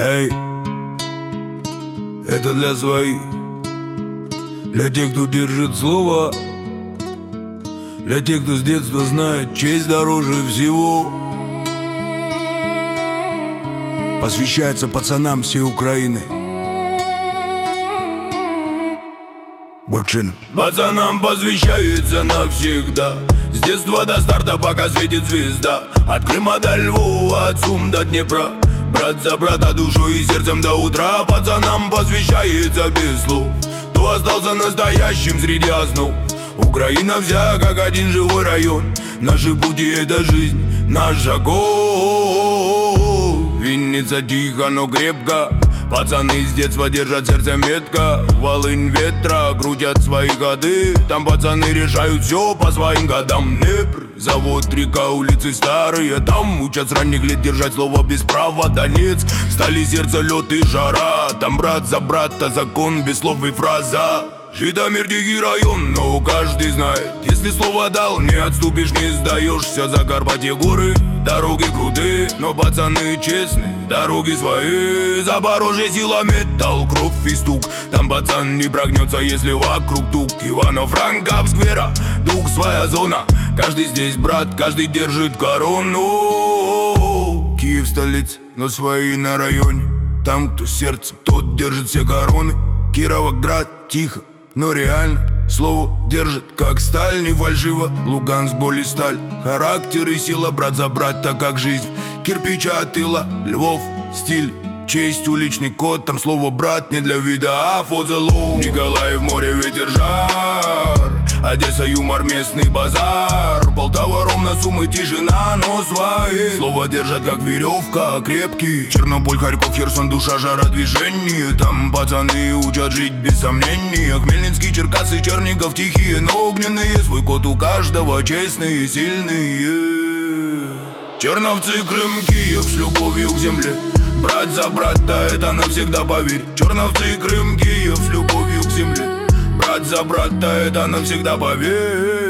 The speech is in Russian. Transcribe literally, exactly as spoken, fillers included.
Эй, это для своих, для тех, кто держит слово, для тех, кто с детства знает честь дороже всего. Посвящается пацанам всей Украины. Бурчин. Пацанам посвящается навсегда, с детства до старта, пока светит звезда. От Крыма до Львова, от Сум до Днепра, брат за брата душой и сердцем до утра. Пацанам посвящается без слов, кто остался настоящим среди основ. Украина вся как один живой район, наши пути — это жизнь, наш огонь. Винница тихо, но крепко, пацаны с детства держат сердце метко. Волынь ветра крутят свои ходы, там пацаны решают все по своим годам. Днепр, завод, река, улицы старые, там учат с ранних лет держать слово без права. Донец, стали сердце, лед и жара, там брат за брата закон без слов и фраза. Житомир дикий район, но каждый знает, если слово дал, не отступишь, не сдаешься. Закарпатье горы, дороги крутые, но пацаны честные, дороги свои. Запорожье сила, металл, кровь и стук, там пацан не прогнется, если вокруг тук. Ивано-Франковск, вера, дух, своя зона, каждый здесь брат, каждый держит корону. Киев столица, но свои на районе, там кто сердцем, тот держит все короны. Кировоград тихо, но реально слово держит, как сталь, не фальшиво. Луганск, боль и сталь, характер и сила, брат за брата, как жизнь. Кирпича от тыла, Львов, стиль, честь, уличный код, там слово брат не для вида, а for the low. Николаев, море, ветер, жар, Одесса, юмор, местный базар. Полтава, ровно, Сумы, тишина, но свои слово держат, как веревка, крепкий. Чернобыль, Харьков, Херсон, душа, жара, движение, там пацаны учат жить без сомнений. Хмельницкий, Черкассы, Чернигов, тихие, но огненные, свой код у каждого, честные, сильные. Черновцы, Крым, Киев, с любовью к земле, брат за брата, это навсегда, поверь. Черновцы, Крым, Киев, с любовью к земле, брат за брата, это навсегда, поверь.